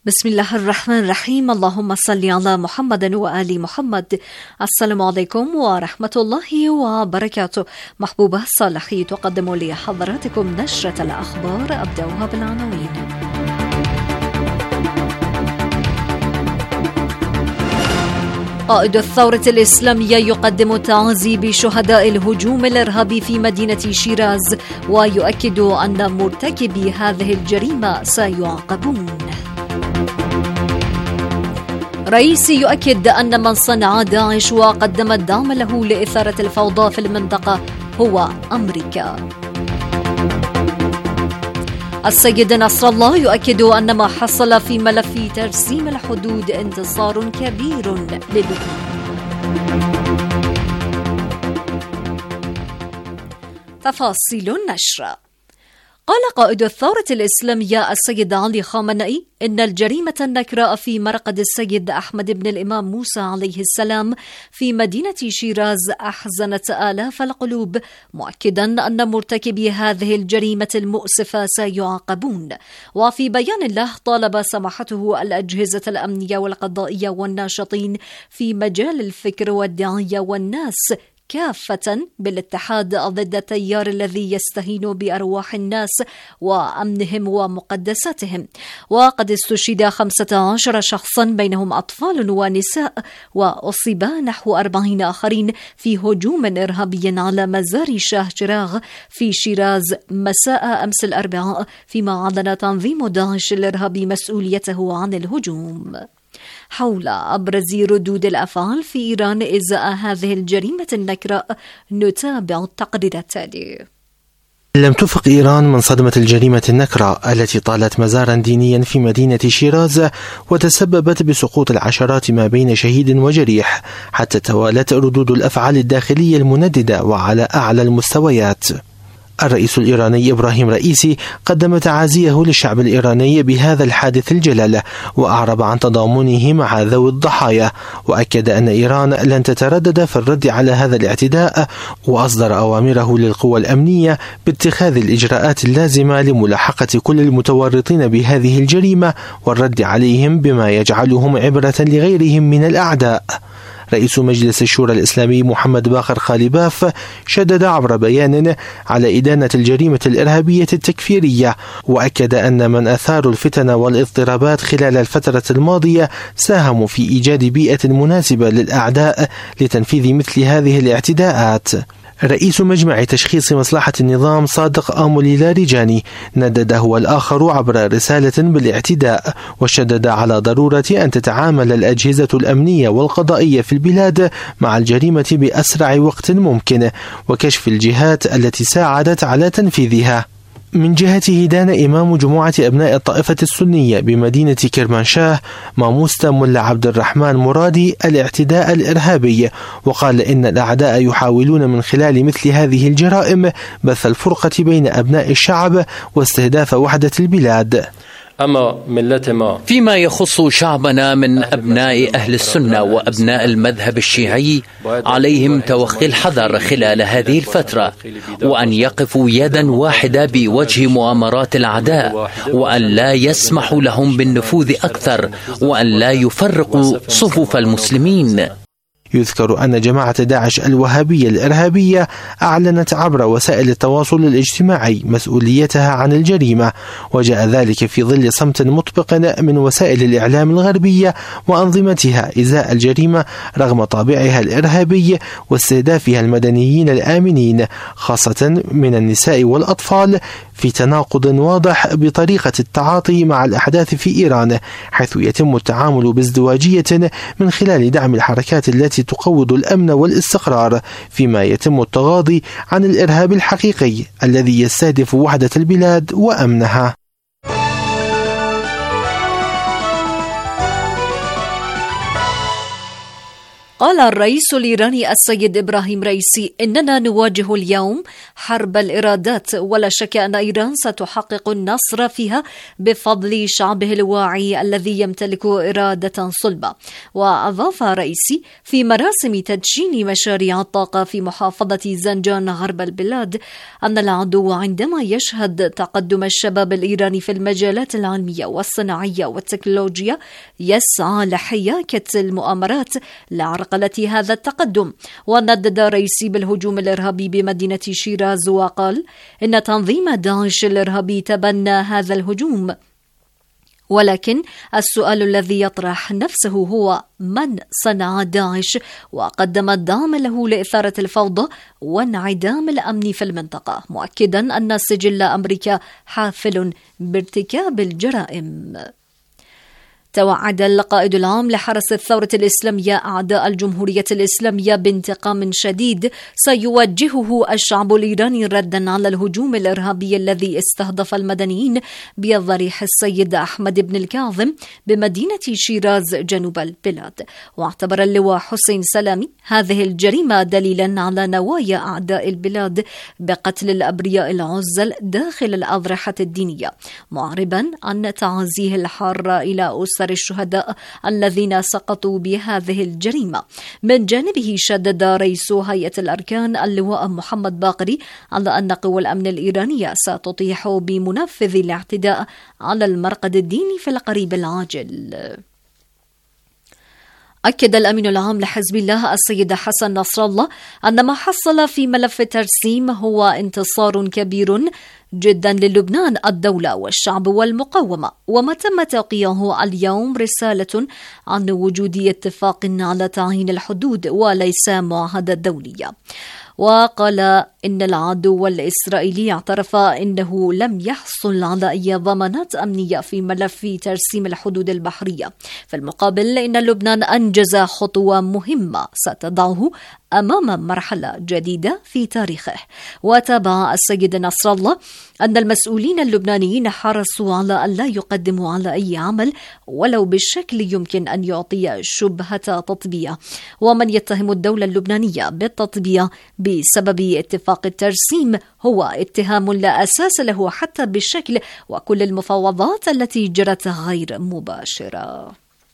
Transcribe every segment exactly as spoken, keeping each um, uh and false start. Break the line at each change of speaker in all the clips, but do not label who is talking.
بسم الله الرحمن الرحيم. اللهم صل على محمد وآل محمد. السلام عليكم ورحمة الله وبركاته. محبوبة صالحي تقدم لحضراتكم نشرة الأخبار، أبدأها بالعناوين. قائد الثورة الإسلامية يقدم تعازي بشهداء الهجوم الإرهابي في مدينة شيراز، ويؤكد أن مرتكبي هذه الجريمة سيعاقبون. رئيسي يؤكد أن من صنع داعش وقدم الدعم له لإثارة الفوضى في المنطقة هو أمريكا. السيد نصر الله يؤكد أن ما حصل في ملف ترسيم الحدود انتصار كبير للبنان. تفاصيل النشر. قال قائد الثورة الإسلامية السيد علي خامنئي إن الجريمة النكراء في مرقد السيد أحمد بن الإمام موسى عليه السلام في مدينة شيراز أحزنت آلاف القلوب، مؤكدا أن مرتكبي هذه الجريمة المؤسفة سيعاقبون. وفي بيان له طالب سماحته الأجهزة الأمنية والقضائية والناشطين في مجال الفكر والدعية والناس كافة بالاتحاد ضد التيار الذي يستهين بأرواح الناس وأمنهم ومقدساتهم. وقد استشهد خمسة عشر شخصا بينهم أطفال ونساء، وأصيب نحو أربعين آخرين في هجوم إرهابي على مزار شاه شراغ في شيراز مساء أمس الأربعاء، فيما أعلن تنظيم داعش الإرهابي مسؤوليته عن الهجوم. حول أبرز ردود الأفعال في إيران إزاء هذه الجريمة النكراء نتابع التقرير التالي.
لم تفق إيران من صدمة الجريمة النكراء التي طالت مزارا دينيا في مدينة شيراز وتسببت بسقوط العشرات ما بين شهيد وجريح، حتى توالت ردود الأفعال الداخلية المنددة وعلى أعلى المستويات. الرئيس الإيراني إبراهيم رئيسي قدم تعازيه للشعب الإيراني بهذا الحادث الجلل، وأعرب عن تضامنه مع ذوي الضحايا، وأكد أن إيران لن تتردد في الرد على هذا الاعتداء، وأصدر أوامره للقوى الأمنية باتخاذ الإجراءات اللازمة لملاحقة كل المتورطين بهذه الجريمة والرد عليهم بما يجعلهم عبرة لغيرهم من الأعداء. رئيس مجلس الشورى الإسلامي محمد باقر خالباف شدد عبر بيان على إدانة الجريمة الإرهابية التكفيرية، وأكد أن من أثاروا الفتن والاضطرابات خلال الفترة الماضية ساهموا في إيجاد بيئة مناسبة للأعداء لتنفيذ مثل هذه الاعتداءات. رئيس مجمع تشخيص مصلحة النظام صادق آمولي لاريجاني ندد هو الآخر عبر رسالة بالاعتداء، وشدد على ضرورة أن تتعامل الأجهزة الأمنية والقضائية في البلاد مع الجريمة بأسرع وقت ممكن، وكشف الجهات التي ساعدت على تنفيذها. من جهته دان إمام جماعة أبناء الطائفة السنية بمدينة كرمانشاه ماموستا ملا عبد الرحمن مرادي الاعتداء الإرهابي، وقال إن الأعداء يحاولون من خلال مثل هذه الجرائم بث الفرقة بين أبناء الشعب واستهداف وحدة البلاد.
أما ملتنا
فيما يخص شعبنا من أبناء أهل السنة وأبناء المذهب الشيعي، عليهم توخي الحذر خلال هذه الفترة، وأن يقفوا يدا واحدة بوجه مؤامرات الأعداء، وأن لا يسمحوا لهم بالنفوذ أكثر، وأن لا يفرقوا صفوف المسلمين.
يذكر أن جماعة داعش الوهابية الإرهابية أعلنت عبر وسائل التواصل الاجتماعي مسؤوليتها عن الجريمة، وجاء ذلك في ظل صمت مطبق من وسائل الإعلام الغربية وأنظمتها إزاء الجريمة رغم طابعها الإرهابي واستهدافها المدنيين الآمنين خاصة من النساء والأطفال، في تناقض واضح بطريقة التعاطي مع الأحداث في إيران، حيث يتم التعامل بازدواجية من خلال دعم الحركات التي تقوض الأمن والاستقرار، فيما يتم التغاضي عن الإرهاب الحقيقي الذي يستهدف وحدة البلاد وأمنها.
قال الرئيس الإيراني السيد إبراهيم رئيسي: إننا نواجه اليوم حرب الإرادات، ولا شك أن إيران ستحقق النصر فيها بفضل شعبه الواعي الذي يمتلك إرادة صلبة. وأضاف رئيسي: في مراسم تدشين مشاريع الطاقة في محافظة زنجان غرب البلاد أن العدو عندما يشهد تقدم الشباب الإيراني في المجالات العلمية والصناعية والتكنولوجيا يسعى لحياكة المؤامرات لعرقلة هذا التقدم. وندد رئيسي بالهجوم الإرهابي بمدينة شيراز وقال إن تنظيم داعش الإرهابي تبنى هذا الهجوم، ولكن السؤال الذي يطرح نفسه هو من صنع داعش وقدم الدعم له لإثارة الفوضى وانعدام الأمن في المنطقة، مؤكدا أن سجل أمريكا حافل بارتكاب الجرائم. توعد القائد العام لحرس الثورة الإسلامية أعداء الجمهورية الإسلامية بانتقام شديد سيوجهه الشعب الإيراني ردا على الهجوم الإرهابي الذي استهدف المدنيين بضريح السيد أحمد بن الكاظم بمدينة شيراز جنوب البلاد. واعتبر اللواء حسين سلامي هذه الجريمة دليلا على نوايا أعداء البلاد بقتل الأبرياء العزل داخل الأضرحة الدينية، معربا عن تعزيه الحار إلى أسر الشهداء الذين سقطوا بهذه الجريمة. من جانبه شدد رئيس هيئة الأركان اللواء محمد باقري على أن قوى الأمن الإيرانية ستطيح بمنفذ الاعتداء على المرقد الديني في القريب العاجل. أكد الأمين العام لحزب الله السيد حسن نصر الله أن ما حصل في ملف ترسيم هو انتصار كبير جدا للبنان، الدولة والشعب والمقاومة، وما تم توقيعه اليوم رسالة عن وجود اتفاق على تعيين الحدود وليس معاهدة دولية. وقال إن العدو الإسرائيلي اعترف إنه لم يحصل على أي ضمانات أمنية في ملف ترسيم الحدود البحرية. في المقابل إن لبنان أنجز خطوة مهمة ستضعه أمام مرحلة جديدة في تاريخه. وتابع السيد نصر الله أن المسؤولين اللبنانيين حرصوا على أن لا يقدموا على أي عمل ولو بالشكل يمكن أن يعطي شبهة تطبيع، ومن يتهم الدولة اللبنانية بالتطبيع بسبب اتفاق الترسيم هو اتهام لا أساس له حتى بالشكل، وكل المفاوضات التي جرت غير مباشرة.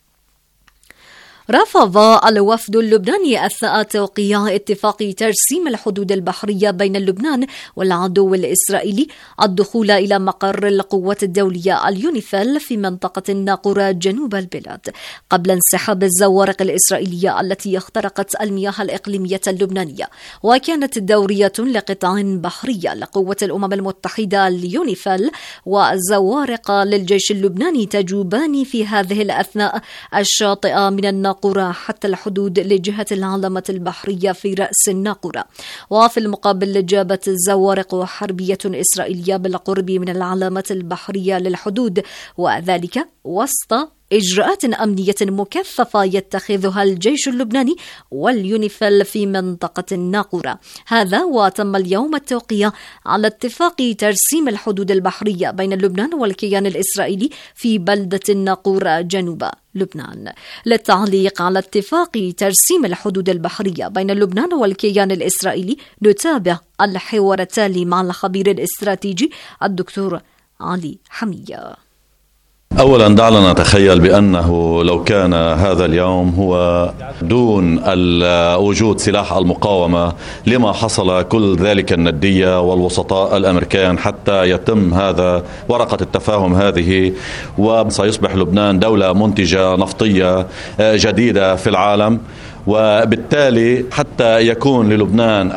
رفض الوفد اللبناني أثناء توقيع اتفاق ترسيم الحدود البحرية بين لبنان والعدو الإسرائيلي الدخول إلى مقر القوات الدولية اليونيفيل في منطقة الناقورة جنوب البلاد قبل انسحاب الزوارق الإسرائيلية التي اخترقت المياه الإقليمية اللبنانية. وكانت دورية لقطاع بحرية لقوة الأمم المتحدة اليونيفيل والزوارق للجيش اللبناني تجوبان في هذه الأثناء الشاطئة من الناقورة حتى الحدود لجهة العلامة البحرية في رأس الناقورة. وفي المقابل جابت زوارق حربية إسرائيلية بالقرب من العلامة البحرية للحدود، وذلك وسط إجراءات أمنية مكثفة يتخذها الجيش اللبناني واليونيفيل في منطقة الناقورة. هذا وتم اليوم التوقيع على اتفاق ترسيم الحدود البحرية بين لبنان والكيان الإسرائيلي في بلدة الناقورة جنوب لبنان. للتعليق على اتفاق ترسيم الحدود البحرية بين لبنان والكيان الإسرائيلي نتابع الحوار التالي مع الخبير الاستراتيجي الدكتور علي حمية.
أولا دعنا نتخيل بأنه لو كان هذا اليوم هو دون وجود سلاح المقاومة لما حصل كل ذلك الندية والوسطاء الأمريكان حتى يتم هذا ورقة التفاهم هذه، وسيصبح لبنان دولة منتجة نفطية جديدة في العالم. وبالتالي حتى يكون للبنان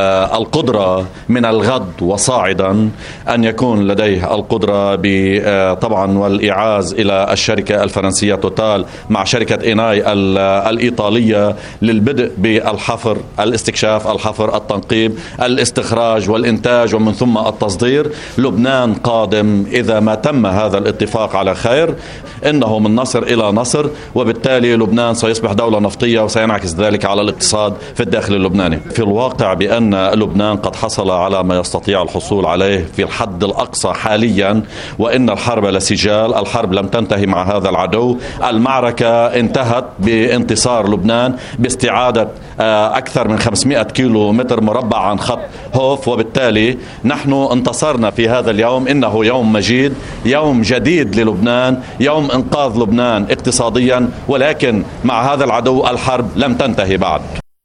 القدرة من الغد وصاعدا أن يكون لديه القدرة طبعا والإعاز إلى الشركة الفرنسية توتال مع شركة إناي الإيطالية للبدء بالحفر، الاستكشاف، الحفر، التنقيب، الاستخراج والإنتاج ومن ثم التصدير. لبنان قادم إذا ما تم هذا الاتفاق على خير، إنه من نصر إلى نصر، وبالتالي لبنان سيصبح دولة نفطية وسينعكس سينعكس ذلك على الاقتصاد في الداخل اللبناني. في الواقع بأن لبنان قد حصل على ما يستطيع الحصول عليه في الحد الأقصى حاليا، وإن الحرب لا سجال. الحرب لم تنتهي مع هذا العدو، المعركة انتهت بانتصار لبنان باستعادة أكثر من خمسمائة كيلو متر مربع عن خط هوف، وبالتالي نحن انتصرنا في هذا اليوم. إنه يوم مجيد، يوم جديد للبنان، يوم إنقاذ لبنان اقتصاديا، ولكن مع هذا العدو الحرب لم تنتهي بعد.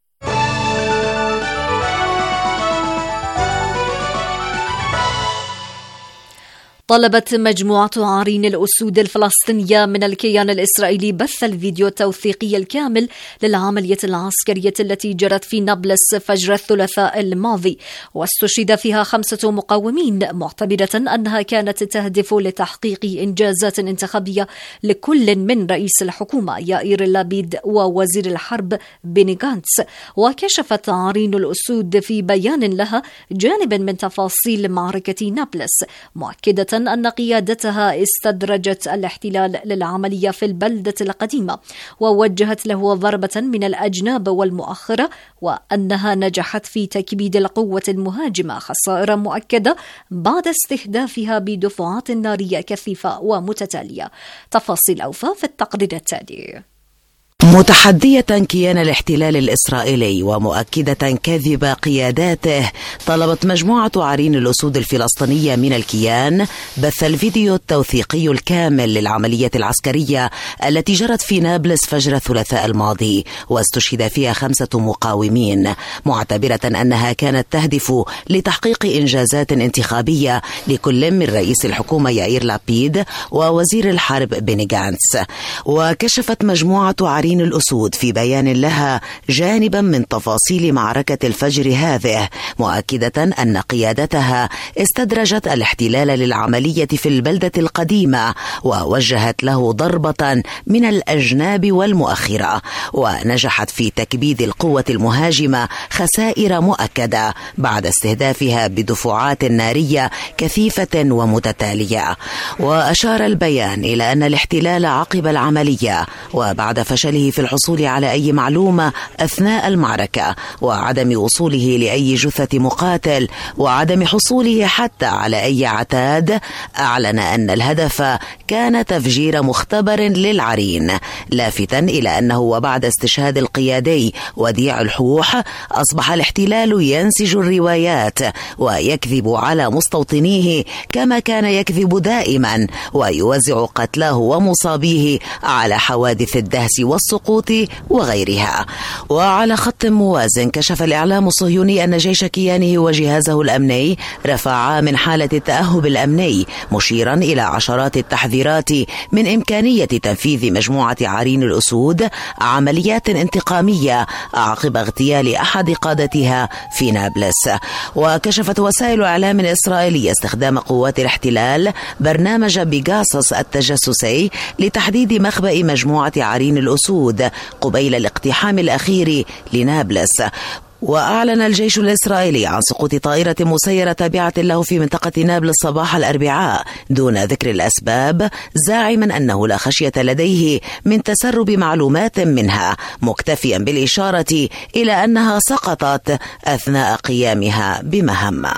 طلبت مجموعة عرين الأسود الفلسطينية من الكيان الإسرائيلي بث الفيديو التوثيقي الكامل للعملية العسكرية التي جرت في نابلس فجر الثلاثاء الماضي، واستشهد فيها خمسة مقاومين، معتبرة أنها كانت تهدف لتحقيق إنجازات انتخابية لكل من رئيس الحكومة يائير لابيد ووزير الحرب بيني غانتس. وكشفت عرين الأسود في بيان لها جانبا من تفاصيل معركة نابلس، مؤكدة أن قيادتها استدرجت الاحتلال للعملية في البلدة القديمة ووجهت له ضربة من الأجناب والمؤخرة، وأنها نجحت في تكبيد القوة المهاجمة خسائر مؤكدة بعد استهدافها بدفعات نارية كثيفة ومتتالية. تفاصيل أوفى في التقرير التالي.
متحدية كيان الاحتلال الإسرائيلي ومؤكدة كذب قياداته، طلبت مجموعة عرين الأسود الفلسطينية من الكيان بث الفيديو التوثيقي الكامل للعملية العسكرية التي جرت في نابلس فجر الثلاثاء الماضي، واستشهد فيها خمسة مقاومين، معتبرة أنها كانت تهدف لتحقيق إنجازات انتخابية لكل من رئيس الحكومة يائير لابيد ووزير الحرب بيني غانتس. وكشفت مجموعة عرين الأسود في بيان لها جانبا من تفاصيل معركة الفجر هذه، مؤكدة أن قيادتها استدرجت الاحتلال للعملية في البلدة القديمة ووجهت له ضربة من الأجناب والمؤخرة، ونجحت في تكبيد القوة المهاجمة خسائر مؤكدة بعد استهدافها بدفعات نارية كثيفة ومتتالية. وأشار البيان إلى أن الاحتلال عقب العملية وبعد فشله في الحصول على أي معلومة أثناء المعركة وعدم وصوله لأي جثة مقاتل وعدم حصوله حتى على أي عتاد، أعلن أن الهدف كان تفجير مختبر للعرين، لافتا إلى أنه وبعد استشهاد القيادي وديع الحوح أصبح الاحتلال ينسج الروايات ويكذب على مستوطنيه كما كان يكذب دائما، ويوزع قتلاه ومصابيه على حوادث الدهس والسقوط وغيرها. وعلى خط موازن كشف الإعلام الصهيوني أن جيش كيانه وجهازه الأمني رفعا من حالة التأهب الأمني، مشيرا إلى عشرات التحذيرات من إمكانية تنفيذ مجموعة عرين الأسود عمليات انتقامية عقب اغتيال أحد قادتها في نابلس. وكشفت وسائل إعلام إسرائيلية استخدام قوات الاحتلال برنامج بيغاسوس التجسسي لتحديد مخبأ مجموعة عرين الأسود قبيل الاقتحام الأخير لنابلس. وأعلن الجيش الإسرائيلي عن سقوط طائرة مسيرة تابعة له في منطقة نابلس صباح الأربعاء دون ذكر الأسباب، زاعما أنه لا خشية لديه من تسرب معلومات منها، مكتفيا بالإشارة إلى أنها سقطت أثناء قيامها بمهمة.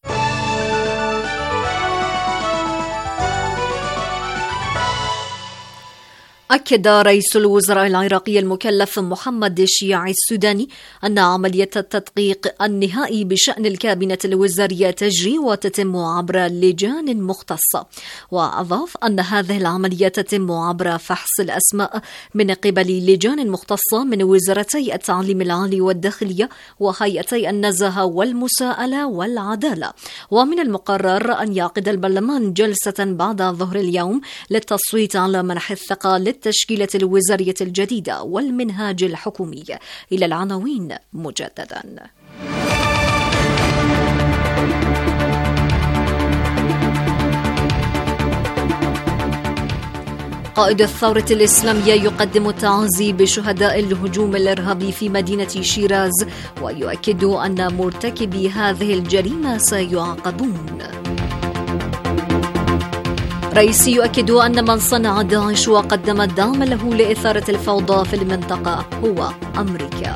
أكد رئيس الوزراء العراقي المكلف محمد الشياعي السوداني أن عملية التدقيق النهائي بشأن الكابينة الوزارية تجري وتتم عبر لجان مختصة، وأضاف أن هذه العملية تتم عبر فحص الأسماء من قبل لجان مختصة من وزارتي التعليم العالي والداخلية وهيئتي النزاهة والمساءلة والعدالة. ومن المقرر أن يعقد البرلمان جلسة بعد ظهر اليوم للتصويت على منح الثقة التشكيلة الوزارية الجديدة والمنهاج الحكومي. إلى العناوين مجددا. قائد الثورة الإسلامية يقدم التعازي بشهداء الهجوم الإرهابي في مدينة شيراز، ويؤكد أن مرتكبي هذه الجريمة سيعاقبون. رئيسي يؤكد أن من صنع داعش وقدم الدعم له لإثارة الفوضى في المنطقة هو أمريكا.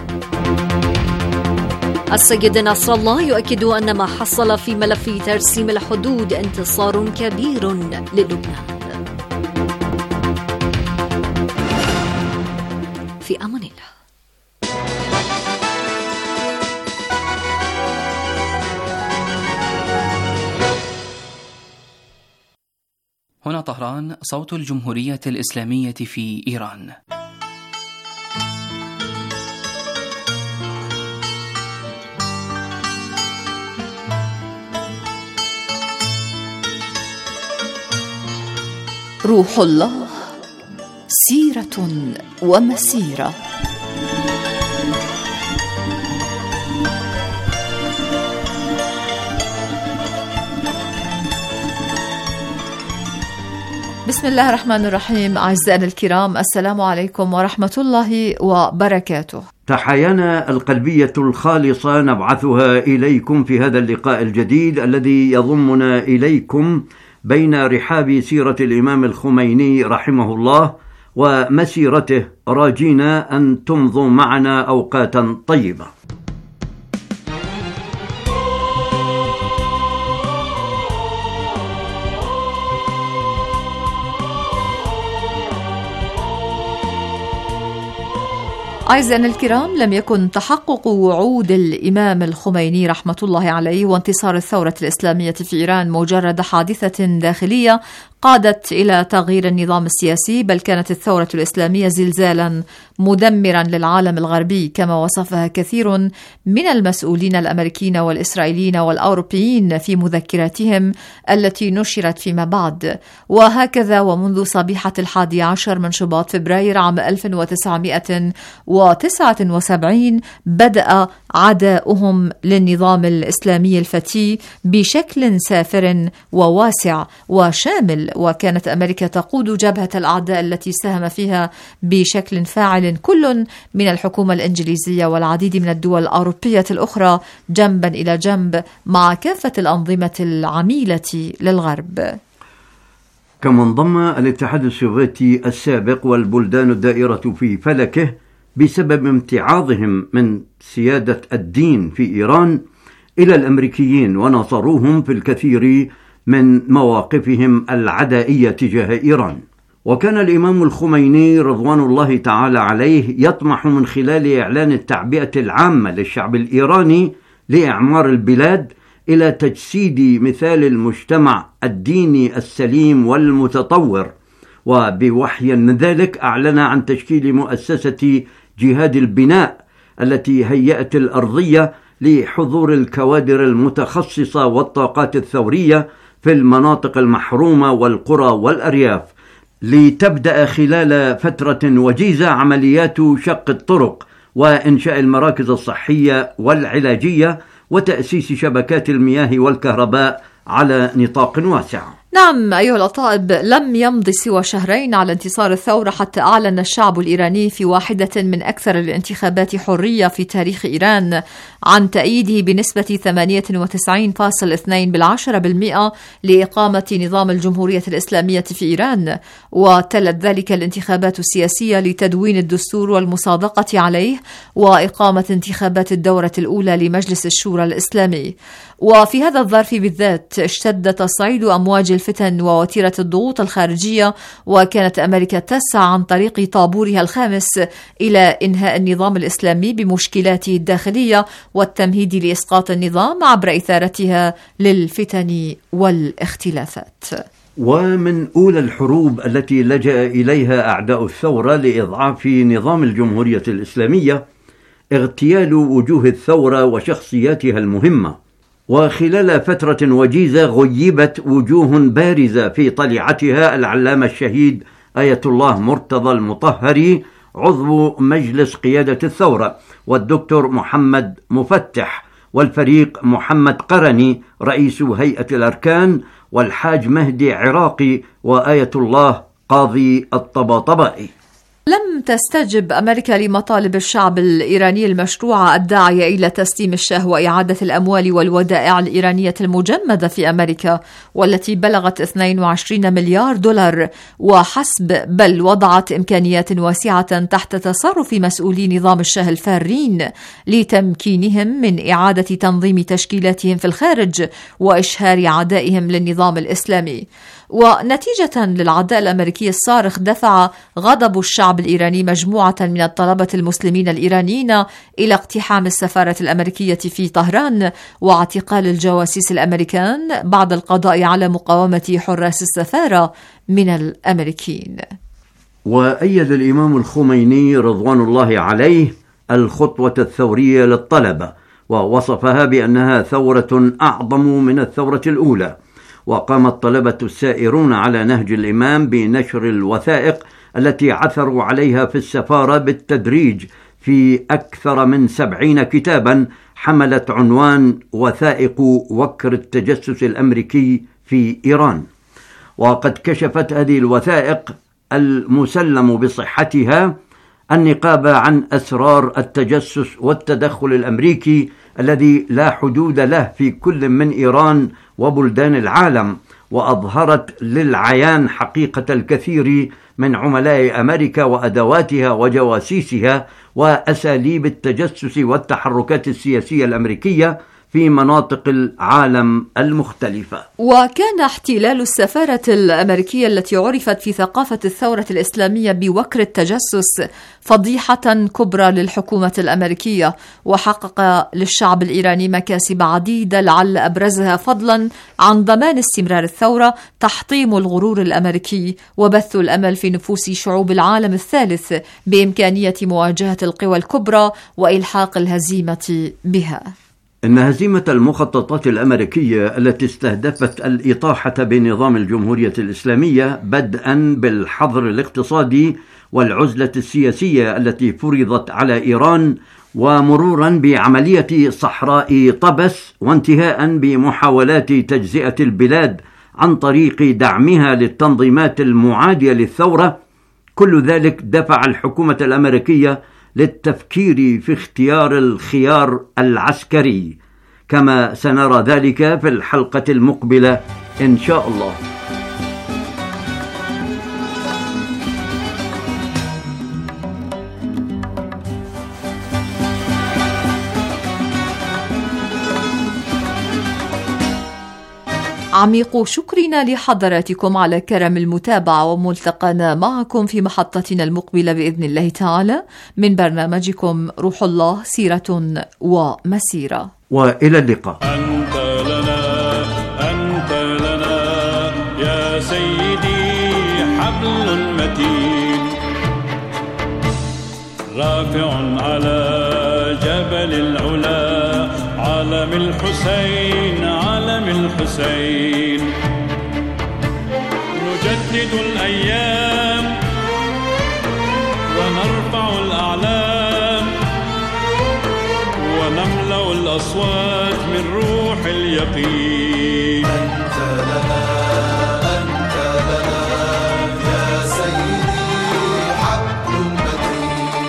السيد نصر الله يؤكد أن ما حصل في ملف ترسيم الحدود انتصار كبير للبنان. في أمان الله.
هنا طهران، صوت الجمهورية الإسلامية في إيران.
روح الله، سيرة ومسيرة. بسم الله الرحمن الرحيم. أعزائنا الكرام، السلام عليكم ورحمة الله وبركاته.
تحايانا القلبية الخالصة نبعثها إليكم في هذا اللقاء الجديد الذي يضمنا إليكم بين رحاب سيرة الإمام الخميني رحمه الله ومسيرته، راجينا أن تمضوا معنا أوقاتا طيبة.
أعزائنا الكرام، لم يكن تحقق وعود الإمام الخميني رحمة الله عليه وانتصار الثورة الإسلامية في إيران مجرد حادثة داخلية قادت إلى تغيير النظام السياسي، بل كانت الثورة الإسلامية زلزالا مدمرا للعالم الغربي كما وصفها كثير من المسؤولين الأمريكيين والإسرائيليين والأوروبيين في مذكراتهم التي نشرت فيما بعد. وهكذا ومنذ صبيحة الحادي عشر من شباط فبراير عام ألف وتسعمائة وتسعة وسبعين بدأ عداؤهم للنظام الإسلامي الفتي بشكل سافر وواسع وشامل، وكانت أمريكا تقود جبهة الأعداء التي ساهم فيها بشكل فاعل كل من الحكومة الإنجليزية والعديد من الدول الأوروبية الأخرى جنبا إلى جنب مع كافة الأنظمة العميلة للغرب.
كما انضم الاتحاد السوفيتي السابق والبلدان الدائرة في فلكه بسبب امتعاضهم من سيادة الدين في إيران إلى الأمريكيين، وناصروهم في الكثير من مواقفهم العدائية تجاه إيران. وكان الإمام الخميني رضوان الله تعالى عليه يطمح من خلال إعلان التعبئة العامة للشعب الإيراني لإعمار البلاد إلى تجسيد مثال المجتمع الديني السليم والمتطور، وبوحي من ذلك أعلن عن تشكيل مؤسسة جهاد البناء التي هيأت الأرضية لحضور الكوادر المتخصصة والطاقات الثورية في المناطق المحرومة والقرى والأرياف، لتبدأ خلال فترة وجيزة عمليات شق الطرق وإنشاء المراكز الصحية والعلاجية وتأسيس شبكات المياه والكهرباء على نطاق واسع.
نعم أيها الأطائب، لم يمض سوى شهرين على انتصار الثورة حتى أعلن الشعب الإيراني في واحدة من أكثر الانتخابات حرية في تاريخ إيران عن تأييده بنسبة ثمانية وتسعين فاصلة اثنين بالمئة لإقامة نظام الجمهورية الإسلامية في إيران، وتلت ذلك الانتخابات السياسية لتدوين الدستور والمصادقة عليه وإقامة انتخابات الدورة الأولى لمجلس الشورى الإسلامي. وفي هذا الظرف بالذات اشتد تصعيد أمواج الفتن ووتيرة الضغوط الخارجية، وكانت أمريكا تسعى عن طريق طابورها الخامس إلى إنهاء النظام الإسلامي بمشكلاته الداخلية والتمهيد لإسقاط النظام عبر إثارتها للفتن والاختلافات.
ومن أولى الحروب التي لجأ إليها أعداء الثورة لإضعاف نظام الجمهورية الإسلامية اغتيال وجوه الثورة وشخصياتها المهمة، وخلال فترة وجيزة غيبت وجوه بارزة في طليعتها العلامة الشهيد آية الله مرتضى المطهري عضو مجلس قيادة الثورة، والدكتور محمد مفتح، والفريق محمد قرني رئيس هيئة الأركان، والحاج مهدي عراقي، وآية الله قاضي الطباطبائي.
لم تستجب أمريكا لمطالب الشعب الإيراني المشروعة الداعية إلى تسليم الشاه وإعادة الأموال والودائع الإيرانية المجمدة في أمريكا والتي بلغت اثنين وعشرين مليار دولار وحسب، بل وضعت إمكانيات واسعة تحت تصرف مسؤولي نظام الشاه الفارين لتمكينهم من إعادة تنظيم تشكيلاتهم في الخارج وإشهار عدائهم للنظام الإسلامي. ونتيجة للعداء الأمريكي الصارخ دفع غضب الشعب الإيراني مجموعة من الطلبة المسلمين الإيرانيين إلى اقتحام السفارة الأمريكية في طهران واعتقال الجواسيس الأمريكان بعد القضاء على مقاومة حراس السفارة من الأمريكيين.
وأيد الإمام الخميني رضوان الله عليه الخطوة الثورية للطلبة ووصفها بأنها ثورة أعظم من الثورة الأولى. وقام الطلبة السائرون على نهج الإمام بنشر الوثائق التي عثروا عليها في السفارة بالتدريج في أكثر من سبعين كتابا حملت عنوان وثائق وكر التجسس الأمريكي في إيران. وقد كشفت هذه الوثائق المسلم بصحتها النقاب عن أسرار التجسس والتدخل الأمريكي الذي لا حدود له في كل من إيران وبلدان العالم، وأظهرت للعيان حقيقة الكثير من عملاء أمريكا وأدواتها وجواسيسها وأساليب التجسس والتحركات السياسية الأمريكية في مناطق العالم المختلفة.
وكان احتلال السفارة الأمريكية التي عرفت في ثقافة الثورة الإسلامية بوكر التجسس فضيحة كبرى للحكومة الأمريكية، وحقق للشعب الإيراني مكاسب عديدة لعل أبرزها فضلا عن ضمان استمرار الثورة تحطيم الغرور الأمريكي وبث الأمل في نفوس شعوب العالم الثالث بإمكانية مواجهة القوى الكبرى وإلحاق الهزيمة بها.
إن هزيمة المخططات الأمريكية التي استهدفت الإطاحة بنظام الجمهورية الإسلامية بدءا بالحظر الاقتصادي والعزلة السياسية التي فرضت على إيران، ومرورا بعملية صحراء طبس، وانتهاء بمحاولات تجزئة البلاد عن طريق دعمها للتنظيمات المعادية للثورة، كل ذلك دفع الحكومة الأمريكية للتفكير في اختيار الخيار العسكري، كما سنرى ذلك في الحلقة المقبلة إن شاء الله.
عميق شكرنا لحضراتكم على كرم المتابعة، وملتقانا معكم في محطتنا المقبلة بإذن الله تعالى من برنامجكم روح الله سيرة ومسيرة،
وإلى اللقاء.
أنت لنا أنت لنا يا سيدي حبل متين رافع على جبل العلا علم الحسين علم الحسين. نجدد الأيام ونرفع الأعلام ونملأ الأصوات من روح اليقين. أنت لنا أنت لنا يا سيدي حبل متين.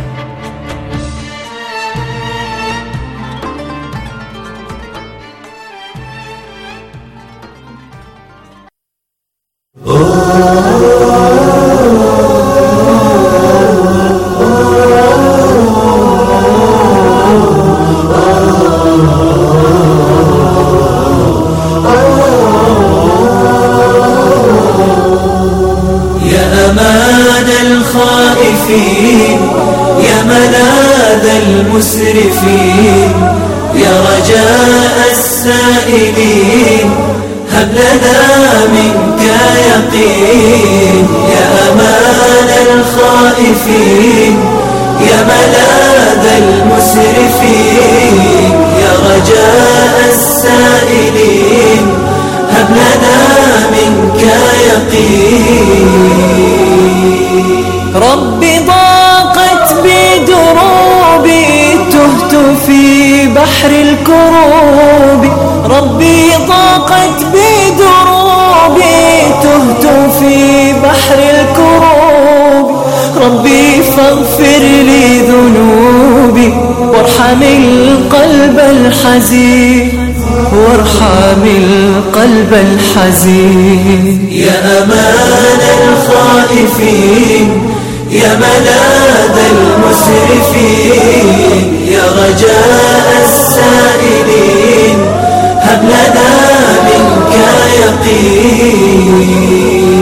يا ملاذ المسرفين يا رجاء السائلين هب لنا منك يقين. يا أمان الخائفين يا ملاذ المسرفين يا رجاء السائلين هب لنا منك يقين. ربي ضاقت بدروبي تهت في بحر الكروب. ربي ضاقت بدروبي تهت في بحر الكروب. ربي فاغفر لي ذنوبي وارحم القلب الحزين وارحم القلب الحزين. يا أمان الخائفين يا ملاذ المسرفين يا رجاء السائلين هب لنا منك يقين.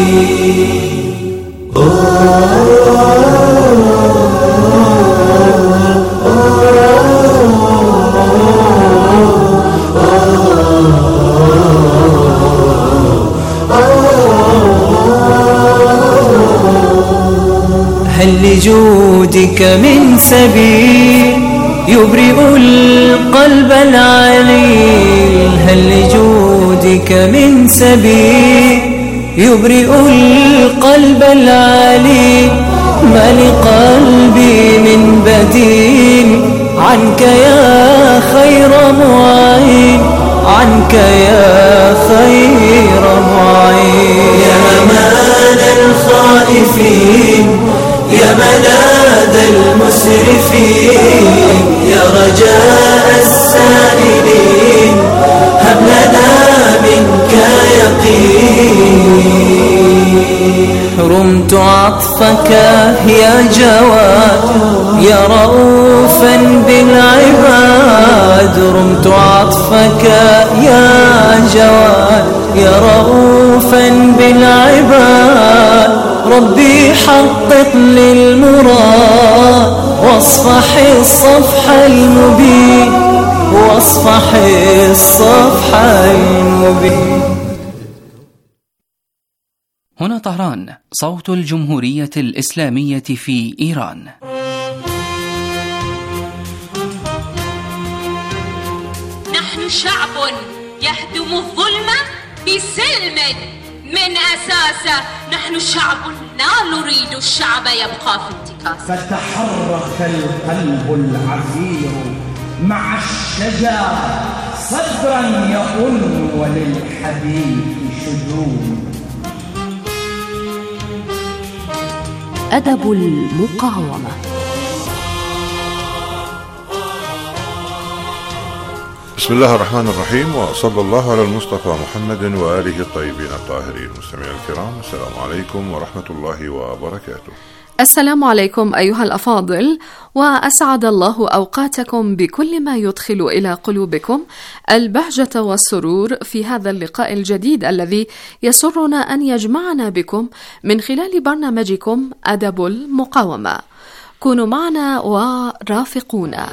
هل لجودك من سبيل يبرئ القلب العليل هل لجودك من سبيل يبرئ القلب العليل ما لقلبي من بديل عنك يا خير معين عنك يا خير معين. يا أمان الخائفين يا ملاذ المسرفين يا رجاء السائلين هب لنا منك يقين. رمت عطفك يا جواد يا رؤوفا بالعباد رمت عطفك يا جواد يا رؤوفا بالعباد. ربي حقق للمراد واصفح الصفح المبين واصفح الصفح المبين.
هنا طهران، صوت الجمهورية الإسلامية في إيران.
نحن شعب يهدم الظلم بسلم من أساسه. نحن شعب لا نريد الشعب يبقى في انتكاسه.
فتحرك القلب العفير مع الشجر صدرا يؤن وللحديث شجون.
أدب المقاومة.
بسم الله الرحمن الرحيم، وصلى الله على المصطفى محمد وآله الطيبين الطاهرين. مستمعينا الكرام، السلام عليكم ورحمة الله وبركاته.
السلام عليكم أيها الأفاضل، وأسعد الله أوقاتكم بكل ما يدخل إلى قلوبكم البهجة والسرور في هذا اللقاء الجديد الذي يسرنا أن يجمعنا بكم من خلال برنامجكم أدب المقاومة. كونوا معنا ورافقونا.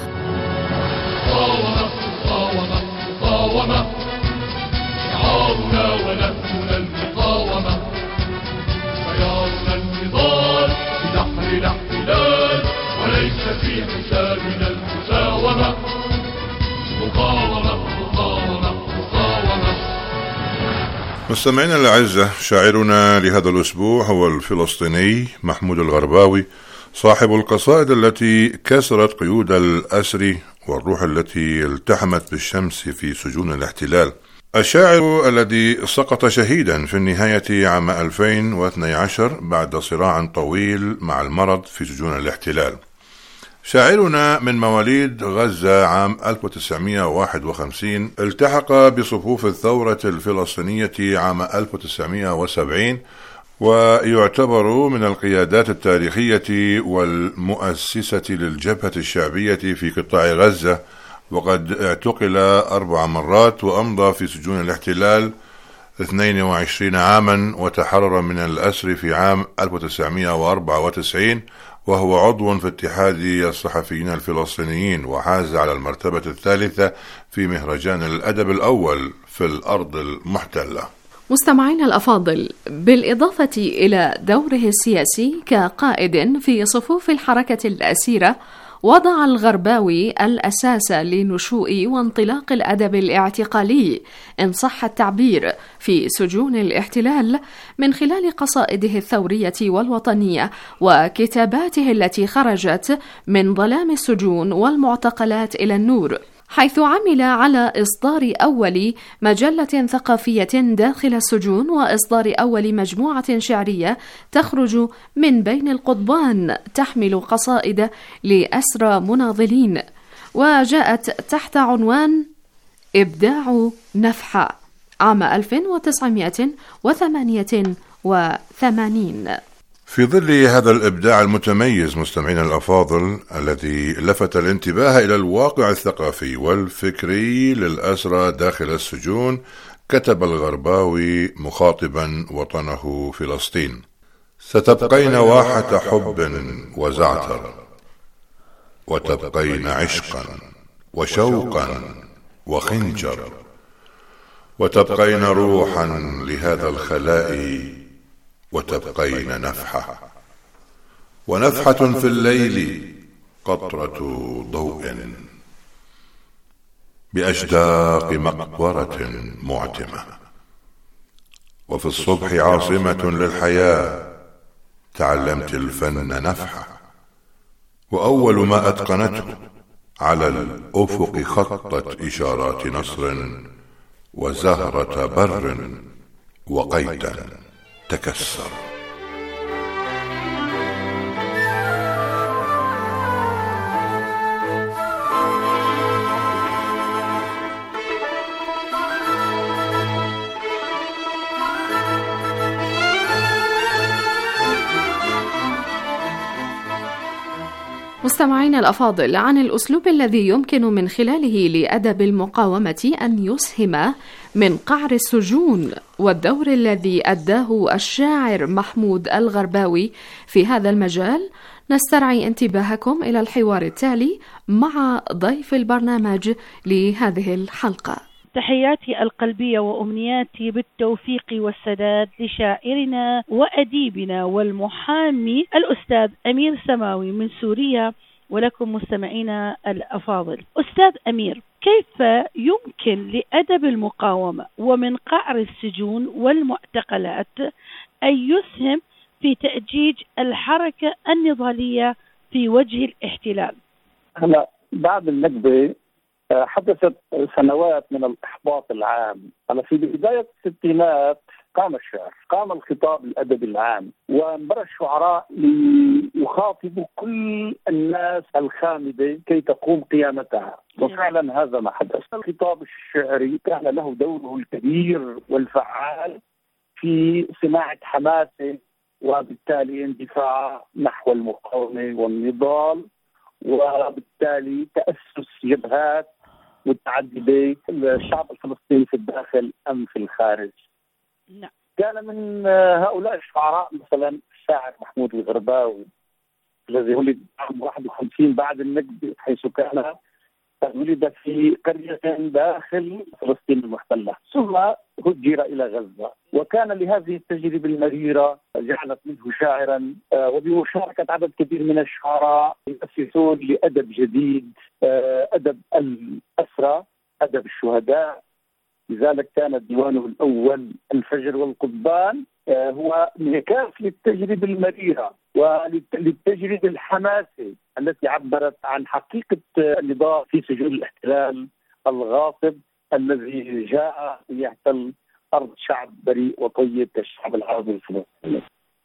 مقاومة مقاومة شعارنا ونهجنا المقاومة خيارنا النضال في بحر الاحتلال وليس في حسابنا المساومة. مقاومة مقاومة مقاومة.
مستمعينا الأعزة، شاعرنا لهذا الأسبوع هو الفلسطيني محمود الغرباوي، صاحب القصائد التي كسرت قيود الأسر والروح التي التحمت بالشمس في سجون الاحتلال. الشاعر الذي سقط شهيدا في النهاية عام ألفين واثني عشر بعد صراع طويل مع المرض في سجون الاحتلال. شاعرنا من مواليد غزة عام ألف وتسعمائة وواحد وخمسين، التحق بصفوف الثورة الفلسطينية عام ألف وتسعمائة وسبعين، ويعتبر من القيادات التاريخية والمؤسسة للجبهة الشعبية في قطاع غزة، وقد اعتقل أربع مرات وأمضى في سجون الاحتلال اثنين وعشرين عاما، وتحرر من الأسر في عام ألف وتسعمائة وأربعة وتسعين، وهو عضو في اتحاد الصحفيين الفلسطينيين، وحاز على المرتبة الثالثة في مهرجان الأدب الأول في الأرض المحتلة.
مستمعينا الأفاضل، بالإضافة إلى دوره السياسي كقائد في صفوف الحركة الأسيرة، وضع الغرباوي الأساس لنشوء وانطلاق الأدب الاعتقالي إن صح التعبير في سجون الاحتلال من خلال قصائده الثورية والوطنية وكتاباته التي خرجت من ظلام السجون والمعتقلات إلى النور، حيث عمل على إصدار أول مجلة ثقافية داخل السجون وإصدار أول مجموعة شعرية تخرج من بين القضبان تحمل قصائد لأسرى مناضلين، وجاءت تحت عنوان إبداع نفحة عام ألف وتسعمائة وثمانية وثمانين.
في ظل هذا الإبداع المتميز مستمعينا الأفاضل الذي لفت الانتباه إلى الواقع الثقافي والفكري للأسرى داخل السجون، كتب الغرباوي مخاطبا وطنه فلسطين: ستبقين واحة حب وزعتر، وتبقين عشقا وشوقا وخنجر، وتبقين روحا لهذا الخلاء، وتبقين نفحة، ونفحة في الليل قطرة ضوء بأشداق مقبرة معتمة، وفي الصبح عاصمة للحياة تعلمت الفن نفحة، وأول ما أتقنته على الأفق خطت إشارات نصر، وزهرة بر وقيدا تكسر.
مستمعينا الأفاضل، عن الأسلوب الذي يمكن من خلاله لأدب المقاومة أن يسهم من قعر السجون، والدور الذي أداه الشاعر محمود الغرباوي في هذا المجال، نسترعي انتباهكم إلى الحوار التالي مع ضيف البرنامج لهذه الحلقة.
تحياتي القلبية وأمنياتي بالتوفيق والسداد لشاعرنا وأديبنا والمحامي الأستاذ أمير سماوي من سوريا، ولكم مستمعينا الأفاضل. أستاذ أمير، كيف يمكن لأدب المقاومة ومن قعر السجون والمعتقلات أن يسهم في تأجيج الحركة النضالية في وجه الاحتلال؟
هلا بعد النكبة حدثت سنوات من الإحباط العام. هلا في بداية الستينات قام الشعر، قام الخطاب الأدبي العام، وانبرى الشعراء ليخاطبوا كل الناس الخامدة كي تقوم قيامتها، وفعلا هذا ما حدث. الخطاب الشعري كان له دوره الكبير والفعال في صناعة حماسة وبالتالي اندفاع نحو المقاومة والنضال، وبالتالي تأسس جبهات متعددة الشعب الفلسطيني في الداخل أم في الخارج.
نعم.
كان من هؤلاء الشعراء مثلا الشاعر محمود الغرباوي الذي ولد عام واحد وخمسين بعد النكبة، حيث كان ولد في قرية داخل فلسطين المحتلة، ثم هجر إلى غزة، وكان لهذه التجربة المريرة جعلت منه شاعرا، وبمشاركة عدد كبير من الشعراء يؤسسون لأدب جديد، أدب الأسرى، أدب الشهداء. لذلك كان ديوانه الأول الفجر والقضبان هو انعكاس للتجربة المريرة وللتجربة الحماسة التي عبرت عن حقيقة النضال في سجون الاحتلال الغاصب الذي جاء ليحتل أرض شعب بريء وطيب كالشعب العربي الفلسطيني.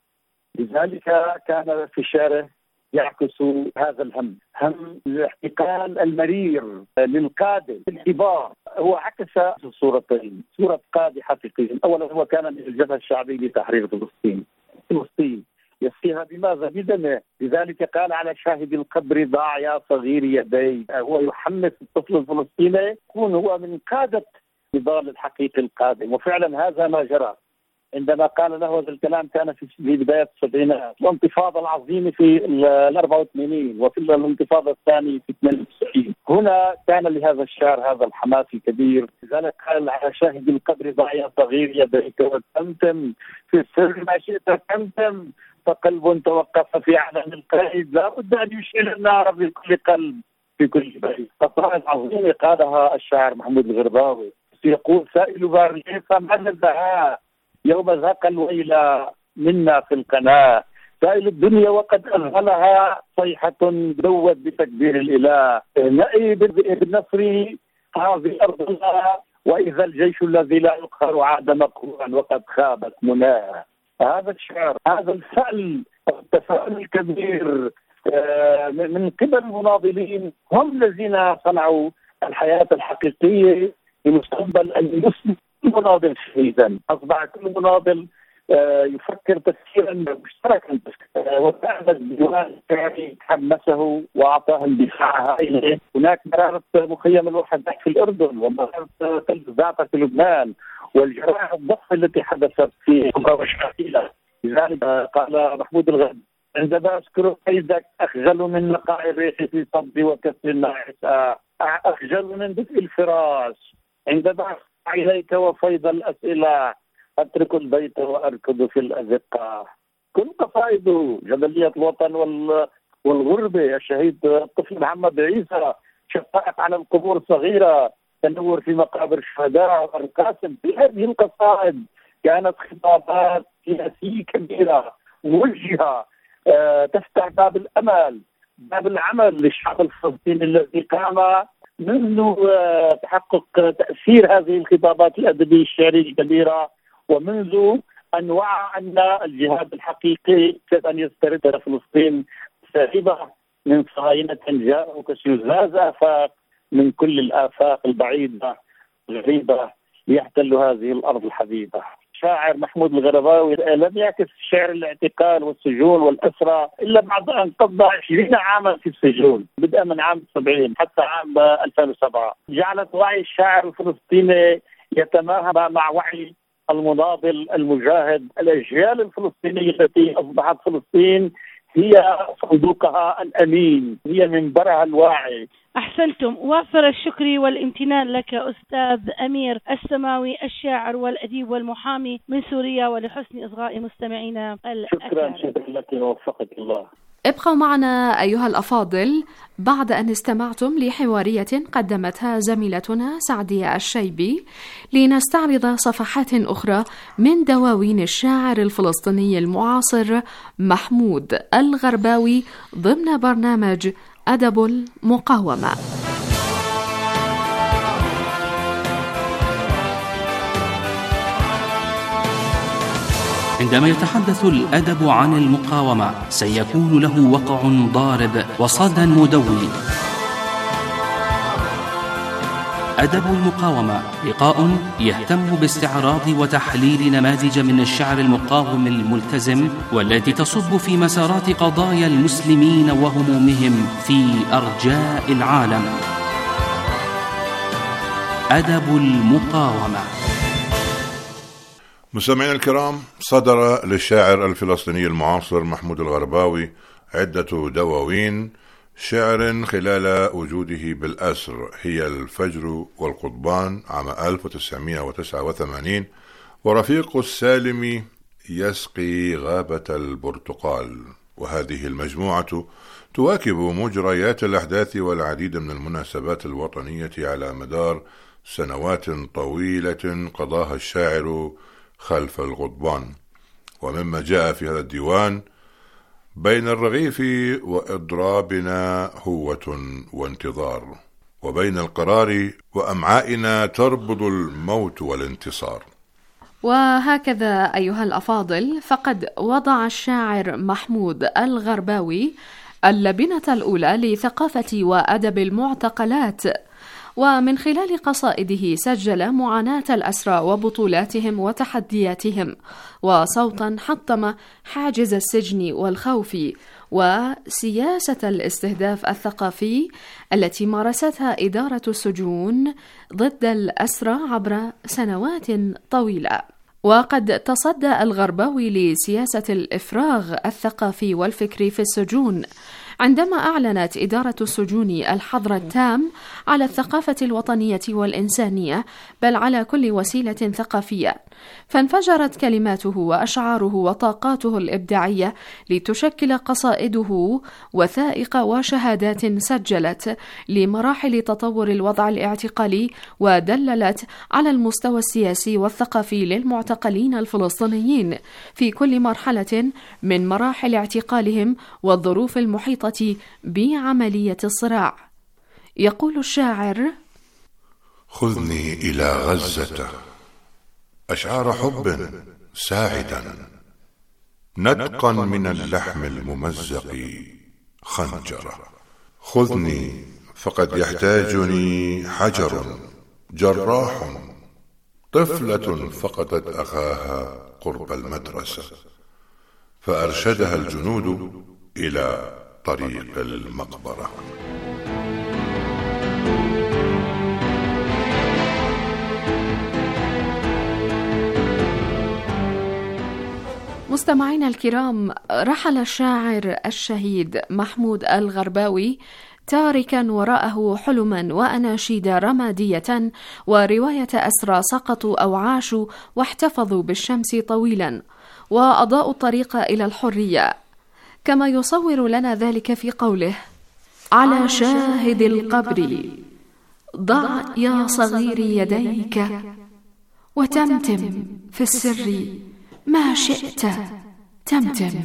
لذلك كان في شعره يعكس هذا الهم، هم الاحتقان المرير للقادة الكبار. هو عكس صورتين، صورة قادة حقيقيين. أولا هو كان من الجبهة الشعبية لتحرير فلسطين، فلسطين يسقيها بماذا؟ بدمه. لذلك قال على شاهد القبر ضاع يا صغير يدي. هو يحمس الطفل الفلسطيني يكون هو من قادة النضال الحقيقي القادم، وفعلا هذا ما جرى. عندما قال له هذا الكلام كان في بداية السبعينات، الانتفاضة العظيمة في ال أربعة وثمانين وفي الانتفاضة الثانية في ثمانية وتسعين. هنا كان لهذا الشعر هذا الحماس الكبير. لذلك قال على شاهد القبر ضع يا صغير يديك وتمتم في السر ما شئت تمتم، فقلب توقف في عالم القيد لا بد أن يشعل النار في كل قلب في كل بيت. قصائد عظيمة قالها الشاعر محمود الغرباوي. يقول سائل بارليفة من الدهاء يوم ذاق الويل منا في القناة، سائل الدنيا وقد أذهلها صيحة دوت بتكبير الإله. نأي بالنصر هذه أرضنا، وإذا الجيش الذي لا يقهر عاد مقهورا وقد خابت مناه. هذا الشعر، هذا الفعل التفاؤل الكبير من قبل المناضلين هم الذين صنعوا الحياة الحقيقية لمستقبل المسلم. مناضل شهيدا، أصبح كل مناضل يفكر تفكيرا مشتركا، وكان الديوان الشعري حمسه واعطاه اندفاع هائل. هناك مرارة مخيم الوحدات في الاردن، ومرارة تل زعتر في لبنان، والجرائم الضخمه التي حدثت في وشاكيلا. لذلك قال محمود الغرباوي: عندما اذكر قيدك اخجل من نقاع الريح في صدي وكسر الناعسه، اخجل من دفء الفراش عندما اسمع اليك وفيض الاسئله، أترك البيت وأركض في الأزقة. كل قصائده جبلية الوطن والغربة، الشهيد الطفل محمد عيسى، شفقت على القبور الصغيرة، تنور في مقابر الشهداء والقاسم. في هذه القصائد كانت خطابات سياسية كبيرة موجهة، أه تفتح باب الأمل، باب العمل للشعب الفلسطيني الذي قام منذ تحقق تأثير هذه الخطابات الأدبية الشعرية الكبيرة، ومنذ أن وعى أن الجهاد الحقيقي يجب أن يسترد فلسطين سالبة من صهاينة جاءوا كشزاز آفاق من كل الآفاق البعيدة الغريبة ليحتلوا هذه الأرض الحبيبة. شاعر محمود الغرباوي لم يعكس شعر الاعتقال والسجون والأسرى إلا بعد أن قضى عشرين عاما في السجون، بدءا من عام سبعين حتى عام ألفين وسبعة. جعلت وعي الشاعر الفلسطيني يتماهى مع وعي المناضل المجاهد. الأجيال الفلسطينية التي أصبحت فلسطين هي صندوقها الأمين، هي منبرها الواعي.
أحسنتم. وافر الشكر والامتنان لك أستاذ أمير السماوي، الشاعر والأديب والمحامي من سوريا، ولحسن إصغاء مستمعينا الأكارم.
شكرا شكرا لك ووفقك الله.
ابقوا معنا أيها الأفاضل بعد أن استمعتم لحوارية قدمتها زميلتنا سعدية الشيبي، لنستعرض صفحات أخرى من دواوين الشاعر الفلسطيني المعاصر محمود الغرباوي ضمن برنامج أدب المقاومة.
عندما يتحدث الأدب عن المقاومة سيكون له وقع ضارب وصدى مدوي. أدب المقاومة لقاء يهتم باستعراض وتحليل نماذج من الشعر المقاوم الملتزم، والتي تصب في مسارات قضايا المسلمين وهمومهم في أرجاء العالم. أدب المقاومة.
مستمعينا الكرام، صدر للشاعر الفلسطيني المعاصر محمود الغرباوي عدة دواوين شعر خلال وجوده بالأسر، هي الفجر والقضبان عام ألف وتسعمائة وتسعة وثمانين، ورفيق السالم يسقي غابة البرتقال. وهذه المجموعة تواكب مجريات الأحداث والعديد من المناسبات الوطنية على مدار سنوات طويلة قضاها الشاعر خلف الغضبان. ومما جاء في هذا الديوان: بين الرغيف وإضرابنا هوة وانتظار، وبين القرار وأمعائنا تربض الموت والانتصار.
وهكذا أيها الأفاضل، فقد وضع الشاعر محمود الغرباوي اللبنة الأولى لثقافة وأدب المعتقلات، ومن خلال قصائده سجل معاناة الأسرى وبطولاتهم وتحدياتهم، وصوتا حطم حاجز السجن والخوف، وسياسة الاستهداف الثقافي التي مارستها إدارة السجون ضد الأسرى عبر سنوات طويلة. وقد تصدى الغرباوي لسياسة الإفراغ الثقافي والفكري في السجون، عندما أعلنت إدارة السجون الحظر التام على الثقافة الوطنية والإنسانية، بل على كل وسيلة ثقافية، فانفجرت كلماته وأشعاره وطاقاته الإبداعية لتشكل قصائده وثائق وشهادات سجلت لمراحل تطور الوضع الاعتقالي، ودللت على المستوى السياسي والثقافي للمعتقلين الفلسطينيين في كل مرحلة من مراحل اعتقالهم والظروف المحيطة بعملية الصراع. يقول الشاعر:
خذني إلى غزة أشعار حب ساعدا، نتقا من اللحم الممزق خنجرة. خذني فقد يحتاجني حجر جراح، طفلة فقدت أخاها قرب المدرسة، فأرشدها الجنود إلى طريق المقبرة.
مستمعينا الكرام، رحل الشاعر الشهيد محمود الغرباوي تاركا وراءه حلما وأناشيد رمادية ورواية أسرى سقطوا أو عاشوا واحتفظوا بالشمس طويلا وأضاءوا الطريق إلى الحرية، كما يصور لنا ذلك في قوله: على شاهد القبر ضع يا صغيري يديك، وتمتم في السر ما شئت تمتم،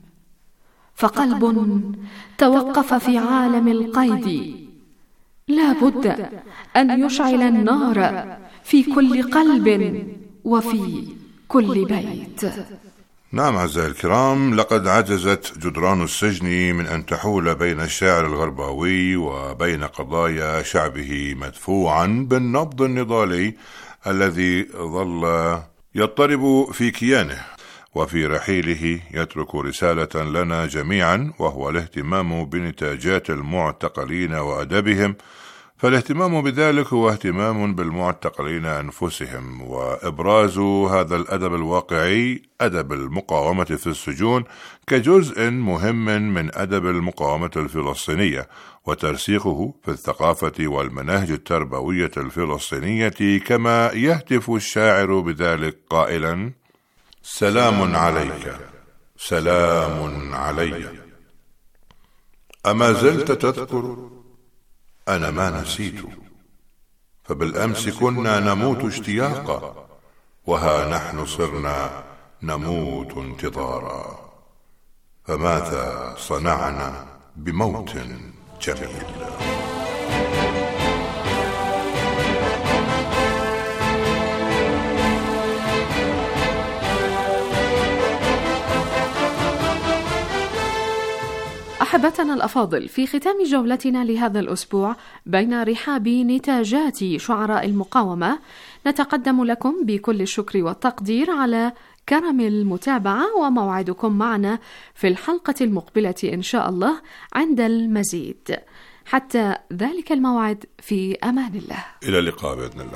فقلب توقف في عالم القيد لا بد أن يشعل النار في كل قلب وفي كل بيت.
نعم أعزائي الكرام، لقد عجزت جدران السجن من أن تحول بين الشاعر الغرباوي وبين قضايا شعبه مدفوعا بالنبض النضالي الذي ظل يضطرب في كيانه، وفي رحيله يترك رسالة لنا جميعا، وهو الاهتمام بنتاجات المعتقلين وأدبهم. فالاهتمام بذلك هو اهتمام بالمعتقلين أنفسهم، وإبراز هذا الأدب الواقعي، أدب المقاومة في السجون، كجزء مهم من أدب المقاومة الفلسطينية، وترسيخه في الثقافة والمناهج التربوية الفلسطينية، كما يهتف الشاعر بذلك قائلا: سلام عليك، سلام علي، أما زلت تذكر؟ أنا ما نسيت، فبالأمس كنا نموت اشتياقا، وها نحن صرنا نموت انتظارا، فماذا صنعنا بموت جميل؟
أحبتنا الأفاضل، في ختام جولتنا لهذا الأسبوع بين رحاب نتاجات شعراء المقاومة، نتقدم لكم بكل الشكر والتقدير على كرم المتابعة، وموعدكم معنا في الحلقة المقبلة إن شاء الله عند المزيد. حتى ذلك الموعد، في أمان الله.
إلى اللقاء بإذن الله.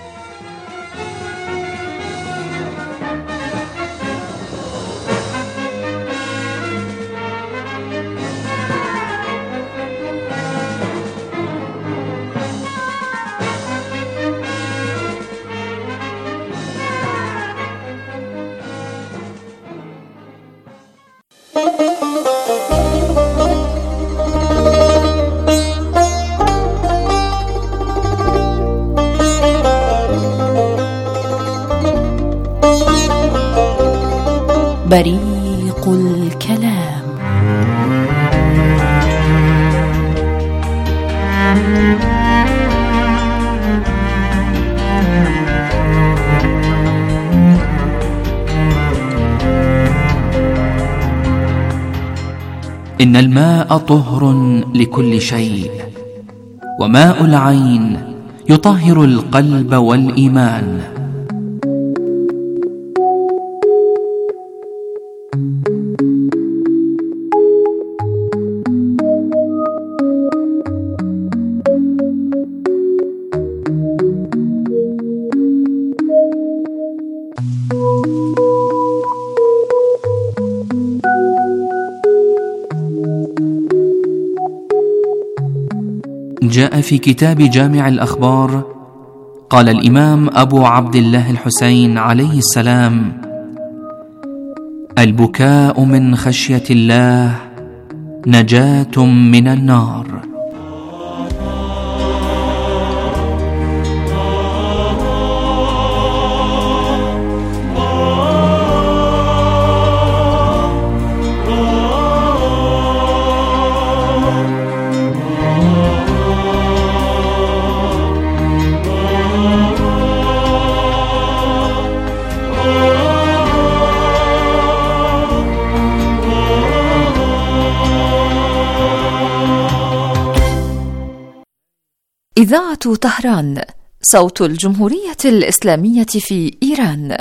بريق الكلام.
إن الماء طهر لكل شيء، وماء العين يطهر القلب والإيمان. جاء في كتاب جامع الأخبار قال الإمام أبو عبد الله الحسين عليه السلام: البكاء من خشية الله نجاة من النار.
إذاعة طهران، صوت الجمهورية الإسلامية في إيران.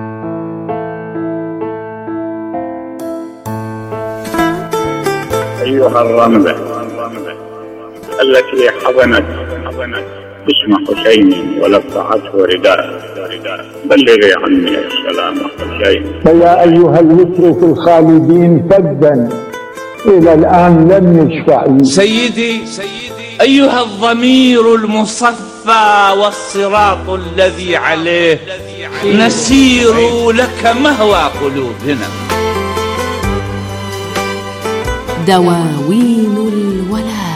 أيها الرملة التي حضنت اسم حسين ولفعته رداء، بلغي عني السلام حسين.
فيا أيها الوتر في الخالدين فدا إلى الآن لم يشفع.
سيدي أيها الضمير المصفى والصراط الذي عليه نسير لك مهوى قلوبنا.
دواوين الولاء.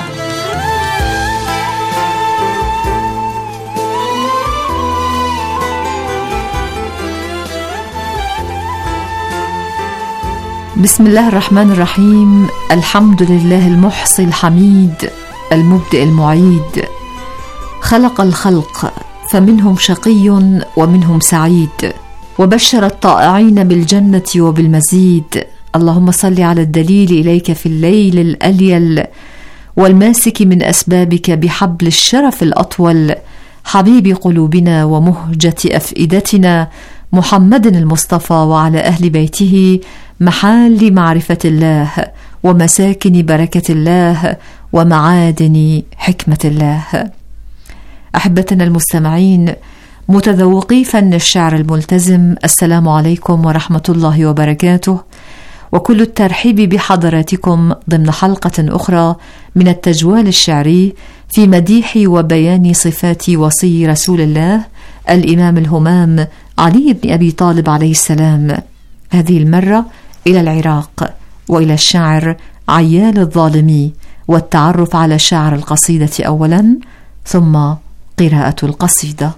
بسم الله الرحمن الرحيم. الحمد لله المحصي الحميد المبدئ المعيد. خلق الخلق فمنهم شقي ومنهم سعيد، وبشر الطائعين بالجنة وبالمزيد. اللهم صل على الدليل إليك في الليل الأليل، والماسك من أسبابك بحبل الشرف الأطول، حبيب قلوبنا ومهجة أفئدتنا محمد المصطفى، وعلى أهل بيته محال معرفة الله ومساكن بركة الله ومعادن حكمة الله. أحبتنا المستمعين متذوقي فن الشعر الملتزم، السلام عليكم ورحمة الله وبركاته، وكل الترحيب بحضراتكم ضمن حلقة أخرى من التجوال الشعري في مديح وبيان صفات وصي رسول الله الإمام الهمام علي بن أبي طالب عليه السلام، هذه المرة إلى العراق وإلى الشاعر عيال الظالمي، والتعرف على شعر القصيدة أولا ثم قراءة القصيدة.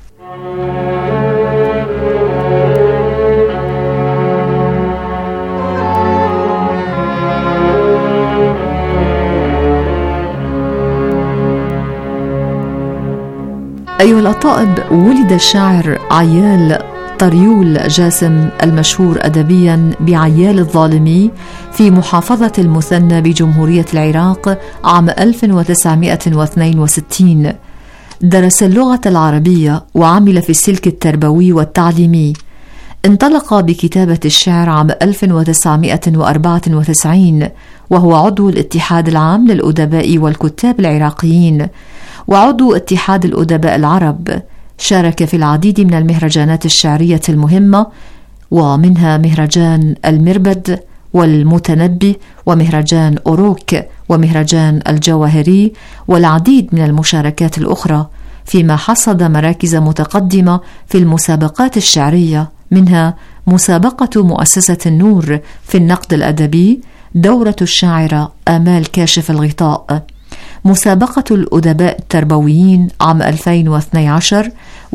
أيها الأطائب، ولد الشاعر عيال طريول جاسم المشهور أدبيا بعيال الظالمي في محافظة المثنى بجمهورية العراق عام ألف وتسعمائة واثنين وستين. درس اللغة العربية وعمل في السلك التربوي والتعليمي. انطلق بكتابة الشعر عام ألف وتسعمائة وأربعة وتسعين، وهو عضو الاتحاد العام للأدباء والكتاب العراقيين وعضو اتحاد الأدباء العرب. شارك في العديد من المهرجانات الشعرية المهمة، ومنها مهرجان المربد والمتنبي ومهرجان أوروك ومهرجان الجواهري والعديد من المشاركات الأخرى، فيما حصد مراكز متقدمة في المسابقات الشعرية، منها مسابقة مؤسسة النور في النقد الأدبي، دورة الشاعرة آمال كاشف الغطاء، مسابقة الأدباء التربويين عام ألفين واثني عشر،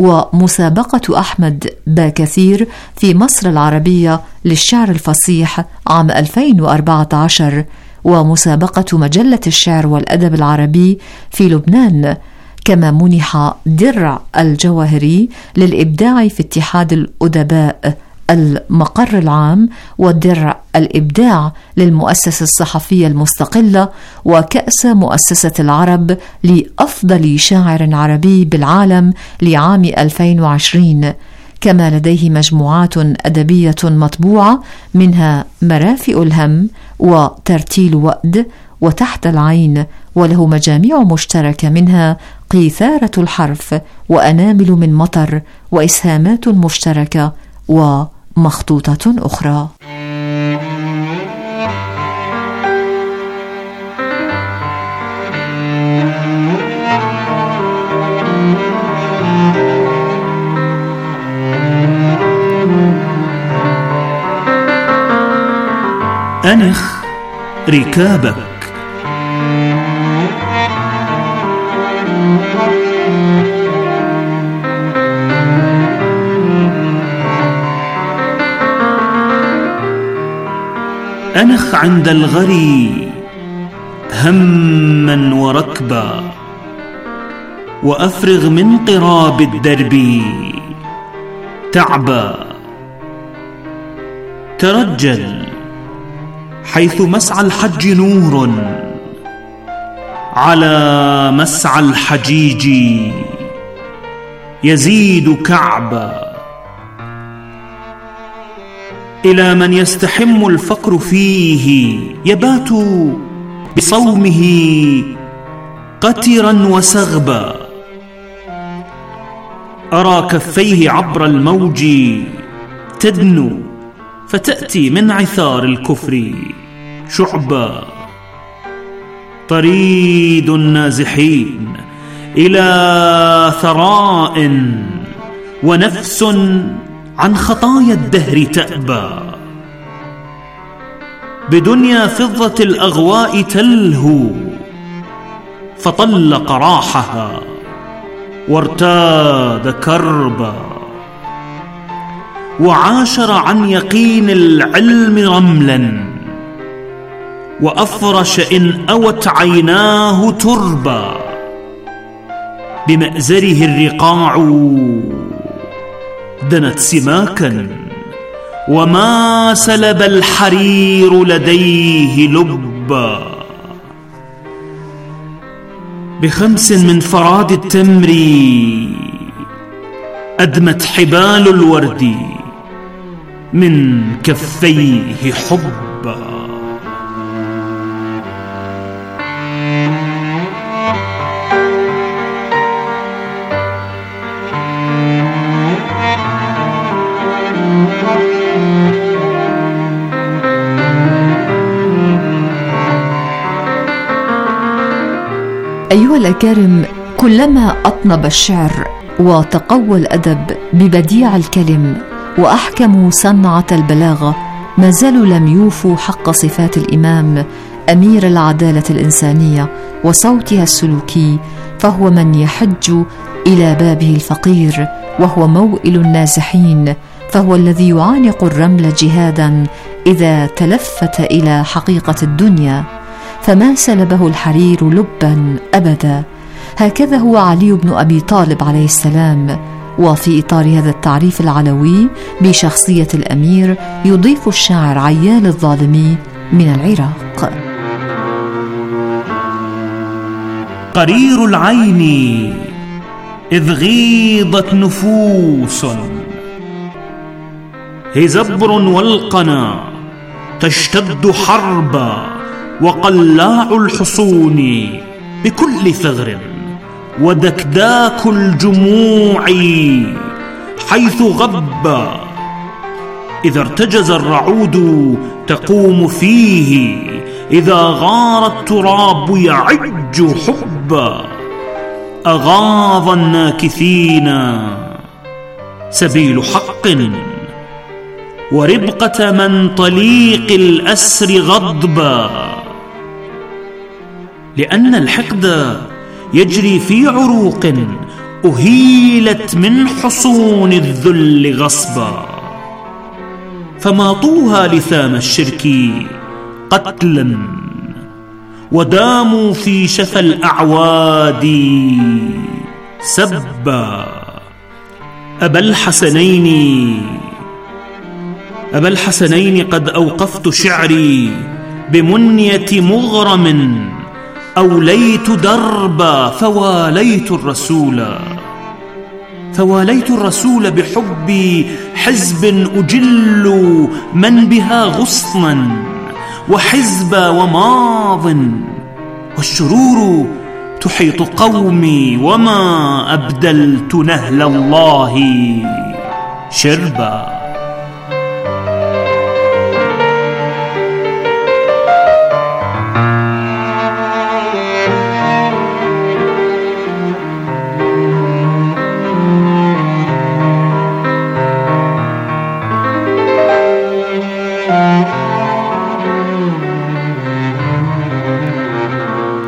ومسابقة أحمد باكثير في مصر العربية للشعر الفصيح عام ألفين وأربعة عشر، ومسابقة مجلة الشعر والأدب العربي في لبنان. كما منح درع الجواهري للإبداع في اتحاد الأدباء المقر العام، والدرع الإبداع للمؤسسة الصحفية المستقلة، وكأس مؤسسة العرب لأفضل شاعر عربي بالعالم لعام ألفين وعشرين. كما لديه مجموعات أدبية مطبوعة، منها مرافئ الهم وترتيل وأد وتحت العين، وله مجاميع مشتركة منها قيثارة الحرف وأنامل من مطر وإسهامات مشتركة ومخطوطة أخرى.
أنخ ركابك. أنخ عند الغري هما وركبا، وأفرغ من قراب الدرب تعبا. ترجل حيث مسعى الحج نور، على مسعى الحجيج يزيد كعبا. إلى من يستحم الفقر فيه يبات بصومه قترا وسغبا. أرى كفيه عبر الموج تدنو، فتأتي من عثار الكفر شعبا. طريد النازحين إلى ثراء، ونفس عن خطايا الدهر تأبى. بدنيا فضة الأغواء تلهو، فطلق راحها وارتاد كربا. وعاشر عن يقين العلم رملا، وأفرش إن أوت عيناه تربا. بمأزره الرقاع دنت سماكا، وما سلب الحرير لديه لبا. بخمس من فراد التمر أدمت حبال الورد من كفيه حبا.
أيها الأكارم، كلما أطنب الشعر وتقوى الأدب ببديع الكلم وأحكموا صنعة البلاغة، ما زالوا لم يوفوا حق صفات الإمام أمير العدالة الإنسانية وصوتها السلوكي، فهو من يحج إلى بابه الفقير، وهو موئل النازحين، فهو الذي يعانق الرمل جهادا إذا تلفت إلى حقيقة الدنيا، فما سلبه الحرير لبا أبدا. هكذا هو علي بن أبي طالب عليه السلام. وفي إطار هذا التعريف العلوي بشخصية الأمير، يضيف الشاعر عيال الظالمي من العراق:
قرير العين إذ غيضت نفوس، هزبر والقنا تشتد حربا. وقلاع الحصون بكل ثغر، ودكداك الجموع حيث غبا. إذا ارتجز الرعود تقوم فيه، إذا غار التراب يعج حبا. أغاظ الناكثين سبيل حق، وربقة من طليق الأسر غضبا. لأن الحقد يجري في عروق أهيلت من حصون الذل غصبا. فماطوها لثام الشرك قتلا، وداموا في شفا الأعواد سبا. أبا الحسنين أبا الحسنين قد أوقفت شعري بمنية مغرم، أوليت دربا فواليت الرسول. فواليت الرسول بحبي حزب أجل من بها غصنا، وحزبا وماض، والشرور تحيط قومي، وما أبدلت نهل الله شربا.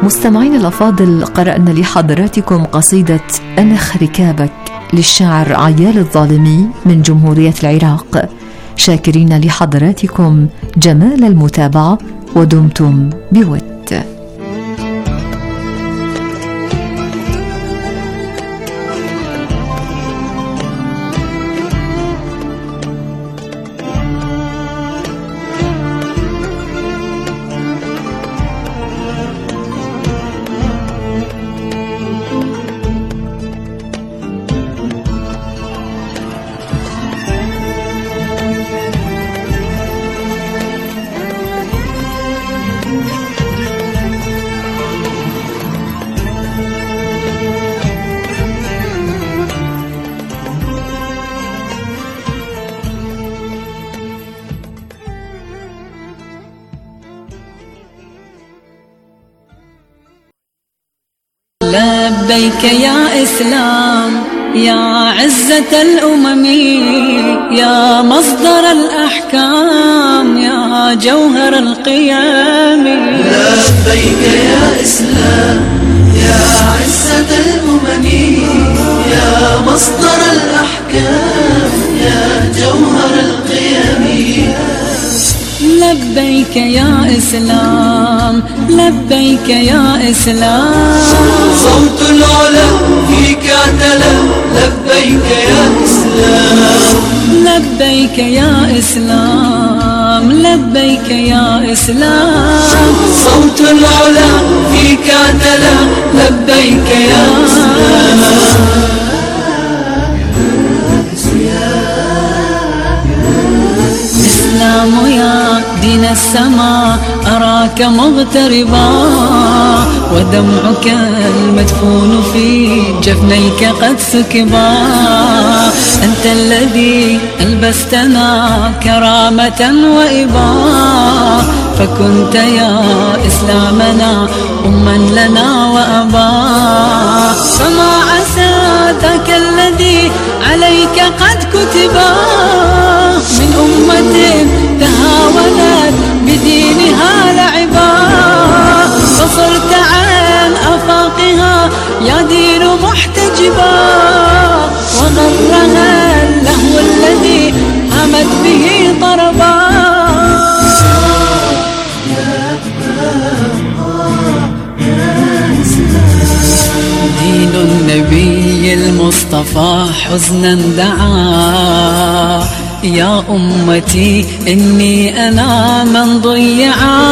مستمعين الأفاضل، قرأنا لحضراتكم قصيدة أنخ ركابك للشاعر عيال الظالمي من جمهورية العراق، شاكرين لحضراتكم جمال المتابعة ودمتم بود.
لبيك يا إسلام يا عزة الأمم يا مصدر الأحكام يا جوهر القيام.
لبيك يا إسلام يا عزة الأمم يا مصدر الأحكام يا جوهر القيام.
لبيك يا إسلام لبيك يا إسلام
صوت العلا فيك اعتلى. لبيك يا إسلام
لبيك يا إسلام لبيك يا إسلام
صوت العلا فيك اعتلى. لبيك يا إسلام
إسلام يا دين السماء أراك مغتربا ودمعك المدفون في جفنيك قد سكبا. أنت الذي ألبستنا كرامة وإبا فكنت يا إسلامنا أما لنا وأبا. فما عسى ذاك الذي عليك قد كتبا من أمة تهاونت بدينها لعبا فصرت عن أفاقها يا دين محتجبا وغرها اللهو الذي همت به طربا. دين النبي المصطفى حزنا دعا يا أمتي إني أنا من ضيعا.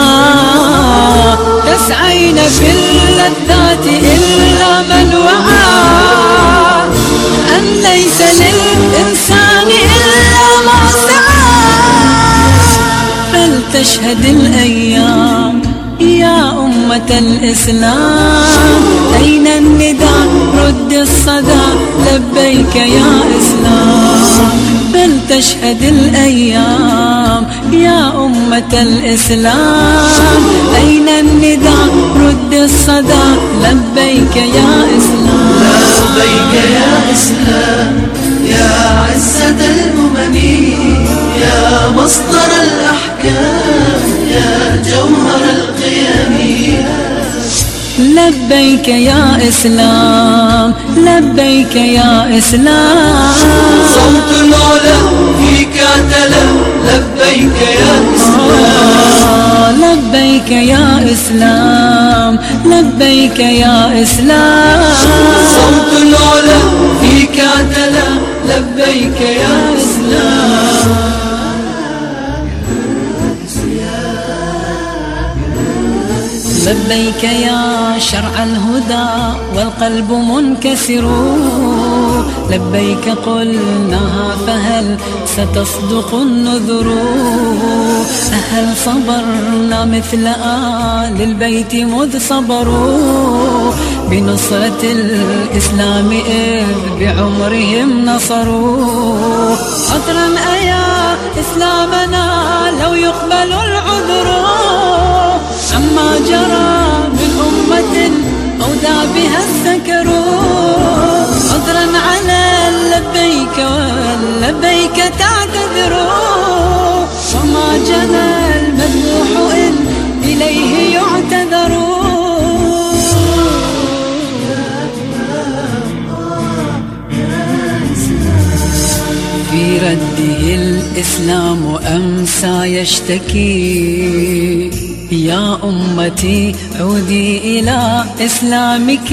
تسعين في اللذات إلا من وعى أن ليس للإنسان إلا ما سعى. فلتشهد الأيام يا أمة الإسلام أين النداء رد الصدى. لبيك يا إسلام فلتشهد الأيام يا أمة الإسلام أين النداء رد الصدى. لبيك يا إسلام
لبيك يا إسلام يا عزة الأمم يا مصدر الأحكام يا جوهر القيام.
لبيك يا إسلام لبيك يا إسلام
صوت العلا فيك اعتلى. لبيك يا إسلام
لبيك يا إسلام لبيك يا إسلام
صوت العلا فيك اعتلى. لبيك يا إسلام
لبيك يا شرع الهدى والقلب منكسر. لبيك قلناها فهل ستصدق النذر. هل صبرنا مثل آل البيت مذ صبروا بنصرة الإسلام إذ بعمرهم نصروا. عذرا أيا إسلامنا لو يقبل العذر عما جرى من أمة أودى بها السكر. عذرا على لبيك واللبيك تعتذر وما جنى المذبوح إن إليه يعتذر. برده الإسلام أمسى يشتكي يا أمتي عودي إلى إسلامك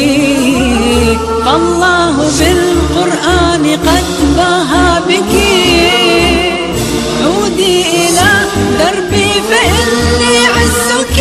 فالله بالقرآن قد باها بك عودي إلى دربي فإني عزك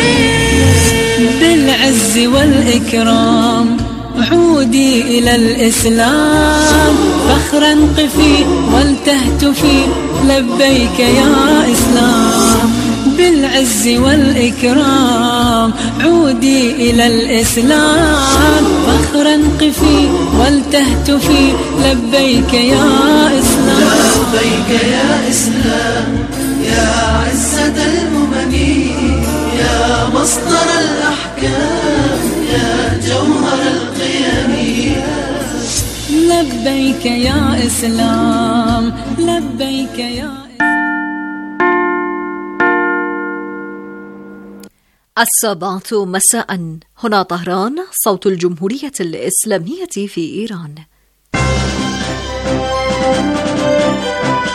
بالعز والإكرام عودي إلى الإسلام فخرا قفي ولتهتفي لبيك يا إسلام بالعز والإكرام عودي إلى الإسلام فخرا قفي ولتهتفي لبيك يا إسلام
لبيك يا إسلام يا عزة الأمم يا مصدر الأحكام يا جوهر القيم
لبيك يا إسلام لبيك يا
السابعة مساء هنا طهران صوت الجمهورية الإسلامية في إيران.